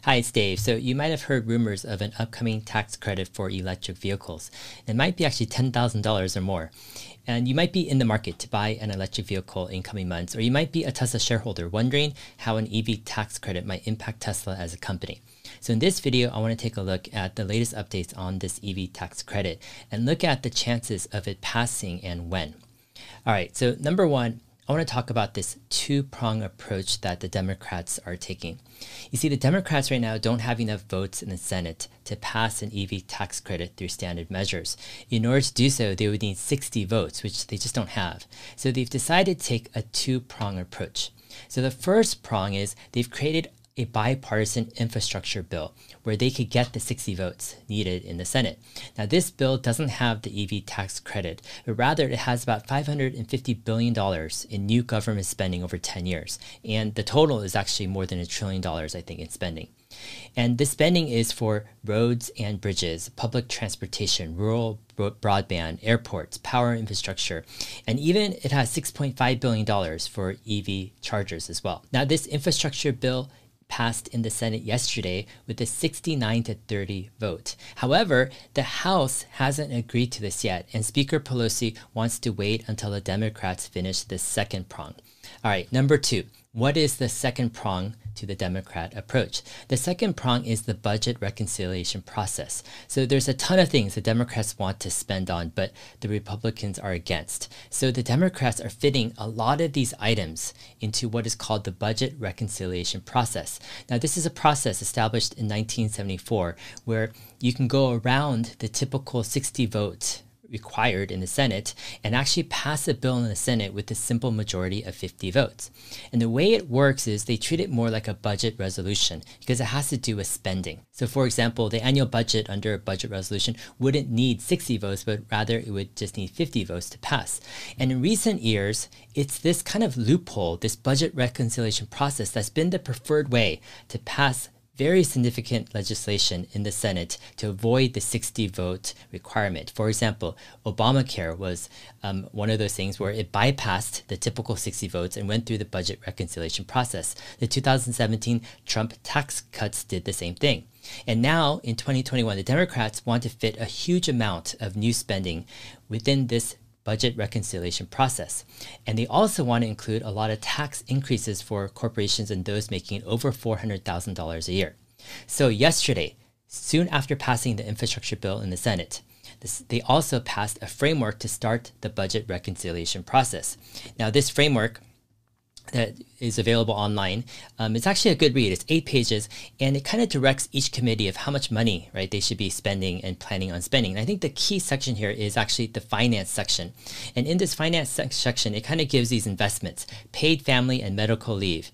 Hi, it's Dave. So you might have heard rumors of an upcoming tax credit for electric vehicles. It might be actually $10,000 or more. And you might be in the market to buy an electric vehicle in coming months, or you might be a Tesla shareholder wondering how an EV tax credit might impact Tesla as a company. So in this video, I want to take a look at the latest updates on this EV tax credit and look at the chances of it passing and when. All right, so number one, I want to talk about this two-prong approach that the Democrats are taking. You see, the Democrats right now don't have enough votes in the Senate to pass an EV tax credit through standard measures. In order to do so, they would need 60 votes, which they just don't have. So they've decided to take a two-prong approach. So the first prong is they've created a bipartisan infrastructure bill where they could get the 60 votes needed in the Senate. Now, this bill doesn't have the EV tax credit, but rather it has about $550 billion in new government spending over 10 years. And the total is actually more than $1 trillion, I think, in spending. And this spending is for roads and bridges, public transportation, rural broadband, airports, power infrastructure, and even it has $6.5 billion for EV chargers as well. Now, this infrastructure bill passed in the Senate yesterday with a 69-30 vote. However, the House hasn't agreed to this yet, and Speaker Pelosi wants to wait until the Democrats finish the second prong. All right, number two, what is the second prong to the Democrat approach? The second prong is the budget reconciliation process. So there's a ton of things the Democrats want to spend on, but the Republicans are against. So the Democrats are fitting a lot of these items into what is called the budget reconciliation process. Now, this is a process established in 1974 where you can go around the typical 60 vote required in the Senate and actually pass a bill in the Senate with a simple majority of 50 votes. And the way it works is they treat it more like a budget resolution because it has to do with spending. So for example, the annual budget under a budget resolution wouldn't need 60 votes, but rather it would just need 50 votes to pass. And in recent years, it's this kind of loophole, this budget reconciliation process that's been the preferred way to pass very significant legislation in the Senate to avoid the 60 vote requirement. For example, Obamacare was one of those things where it bypassed the typical 60 votes and went through the budget reconciliation process. The 2017 Trump tax cuts did the same thing. And now in 2021, the Democrats want to fit a huge amount of new spending within this budget reconciliation process. And they also want to include a lot of tax increases for corporations and those making over $400,000 a year. So yesterday, soon after passing the infrastructure bill in the Senate, they also passed a framework to start the budget reconciliation process. Now, this framework that is available online. It's actually a good read. It's 8 pages, and it kind of directs each committee of how much money, right, they should be spending and planning on spending. And I think the key section here is actually the finance section. And in this finance section, it kind of gives these investments: paid family and medical leave,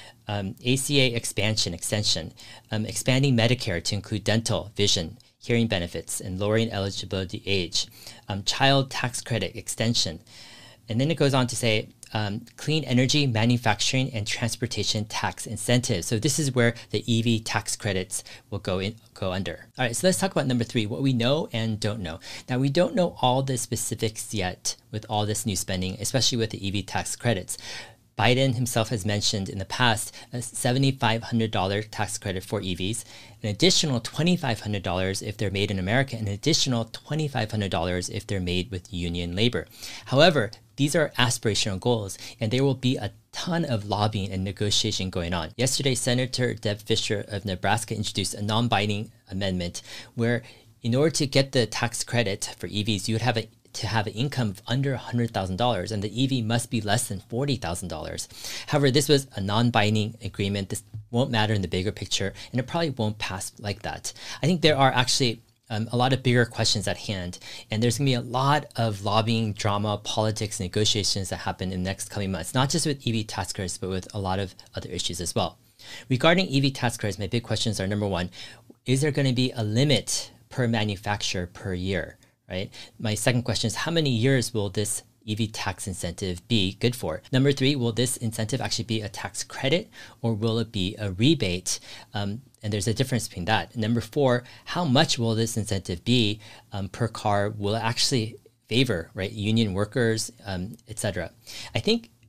ACA extension, expanding Medicare to include dental, vision, hearing benefits, and lowering eligibility age, child tax credit extension. And then it goes on to say clean energy, manufacturing, and transportation tax incentives. So this is where the EV tax credits will go under. All right, so let's talk about number 3, what we know and don't know. Now, we don't know all the specifics yet with all this new spending, especially with the EV tax credits. Biden himself has mentioned in the past a $7,500 tax credit for EVs, an additional $2,500 if they're made in America, and an additional $2,500 if they're made with union labor. However, these are aspirational goals, and there will be a ton of lobbying and negotiation going on. Yesterday, Senator Deb Fischer of Nebraska introduced a non-binding amendment where in order to get the tax credit for EVs, you would have to have an income of under $100,000, and the EV must be less than $40,000. However, this was a non-binding agreement. This won't matter in the bigger picture, and it probably won't pass like that. I think there are actually a lot of bigger questions at hand, and there's going to be a lot of lobbying, drama, politics, negotiations that happen in the next coming months, not just with EV tax credits, but with a lot of other issues as well. Regarding EV tax credits, my big questions are, number 1, is there going to be a limit per manufacturer per year? Right? My second question is, how many years will this EV tax incentive be good for? Number 3, will this incentive actually be a tax credit or will it be a rebate? And there's a difference between that. Number 4, how much will this incentive be per car? Will it actually favor, right, union workers, etc.? I think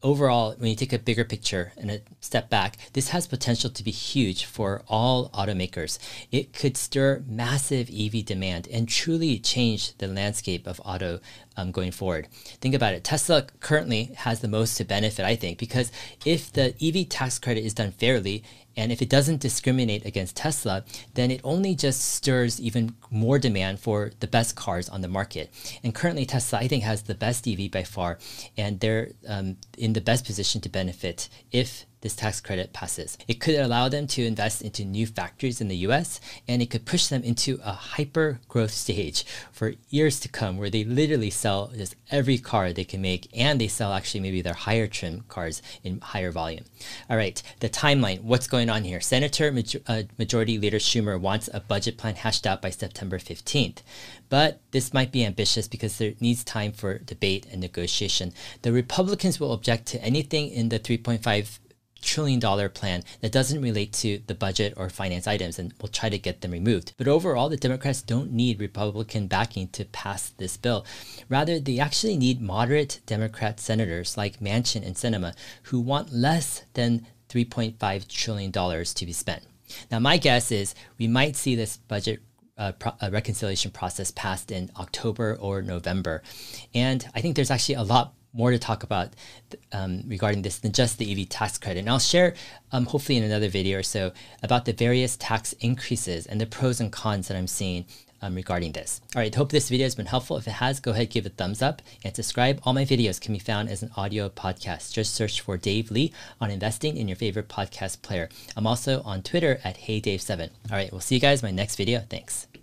overall, when you take a bigger picture and a step back, this has potential to be huge for all automakers. It could stir massive EV demand and truly change the landscape of auto going forward. Think about it. Tesla currently has the most to benefit, I think, because if the EV tax credit is done fairly, and if it doesn't discriminate against Tesla, then it only just stirs even more demand for the best cars on the market. And currently Tesla, I think, has the best EV by far, and they're in the best position to benefit if this tax credit passes. It could allow them to invest into new factories in the US, and it could push them into a hyper growth stage for years to come, where they literally sell just every car they can make, and they sell actually maybe their higher trim cars in higher volume. All right, the timeline, what's going on here? Senator Majority Leader Schumer wants a budget plan hashed out by September 15th. But this might be ambitious because there needs time for debate and negotiation. The Republicans will object to anything in the $3.5 trillion plan that doesn't relate to the budget or finance items, and we'll try to get them removed. But overall, the Democrats don't need Republican backing to pass this bill. Rather, they actually need moderate Democrat senators like Manchin and Sinema who want less than $3.5 trillion to be spent. Now, my guess is we might see this budget reconciliation process passed in October or November. And I think there's actually a lot more to talk about regarding this than just the EV tax credit. And I'll share, hopefully in another video or so, about the various tax increases and the pros and cons that I'm seeing regarding this. All right, hope this video has been helpful. If it has, go ahead, give it a thumbs up and subscribe. All my videos can be found as an audio podcast. Just search for Dave Lee on investing in your favorite podcast player. I'm also on Twitter at HeyDave7. All right, we'll see you guys in my next video. Thanks.